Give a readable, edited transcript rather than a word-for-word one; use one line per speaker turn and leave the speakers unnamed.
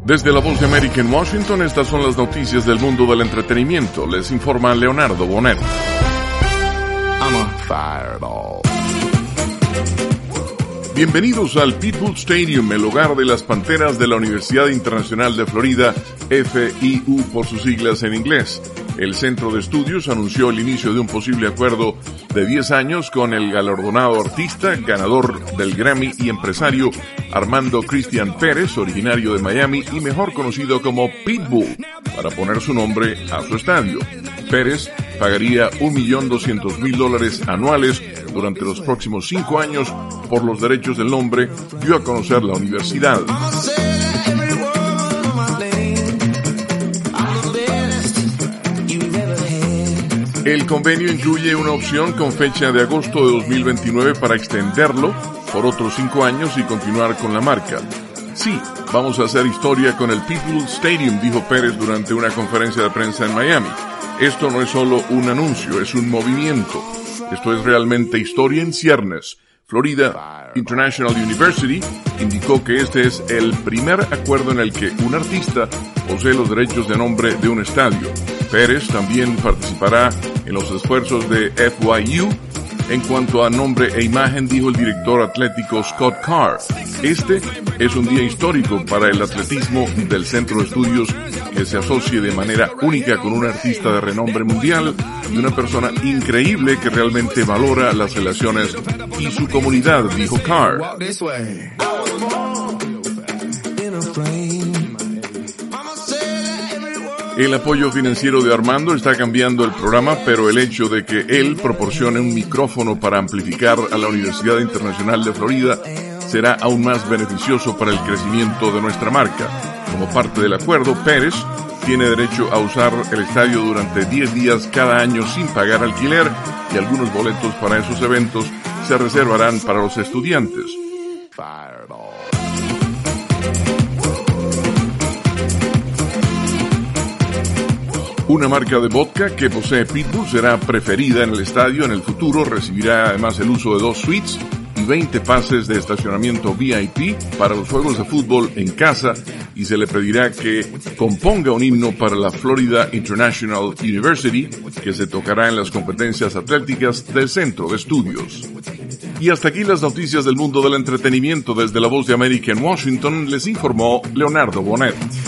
Desde la Voz de América en Washington, estas son las noticias del mundo del entretenimiento. Les informa Leonardo Bonet. Bienvenidos al Pitbull Stadium, el hogar de las Panteras de la Universidad Internacional de Florida, FIU por sus siglas en inglés. El Centro de Estudios anunció el inicio de un posible acuerdo de 10 años con el galardonado artista, ganador del Grammy y empresario Armando Cristian Pérez, originario de Miami y mejor conocido como Pitbull, para poner su nombre a su estadio. Pérez pagaría $1.200.000 anuales durante los próximos 5 años por los derechos del nombre, dio a conocer la universidad. El convenio incluye una opción con fecha de agosto de 2029 para extenderlo por otros 5 años y continuar con la marca. Sí, vamos a hacer historia con el Pitbull Stadium, dijo Pérez durante una conferencia de prensa en Miami. Esto no es solo un anuncio, es un movimiento. Esto es realmente historia en ciernes. Florida International University indicó que este es el primer acuerdo en el que un artista posee los derechos de nombre de un estadio. Pérez también participará en los esfuerzos de FIU en cuanto a nombre e imagen, dijo el director atlético Scott Carr. Este es un día histórico para el atletismo del Centro de Estudios que se asocie de manera única con un artista de renombre mundial y una persona increíble que realmente valora las relaciones y su comunidad, dijo Carr. El apoyo financiero de Armando está cambiando el programa, pero el hecho de que él proporcione un micrófono para amplificar a la Universidad Internacional de Florida será aún más beneficioso para el crecimiento de nuestra marca. Como parte del acuerdo, Pérez tiene derecho a usar el estadio durante 10 días cada año sin pagar alquiler y algunos boletos para esos eventos se reservarán para los estudiantes. Una marca de vodka que posee Pitbull será preferida en el estadio en el futuro, recibirá además el uso de 2 suites y 20 pases de estacionamiento VIP para los juegos de fútbol en casa y se le pedirá que componga un himno para la Florida International University que se tocará en las competencias atléticas del Centro de Estudios. Y hasta aquí las noticias del mundo del entretenimiento. Desde la Voz de América en Washington les informó Leonardo Bonet.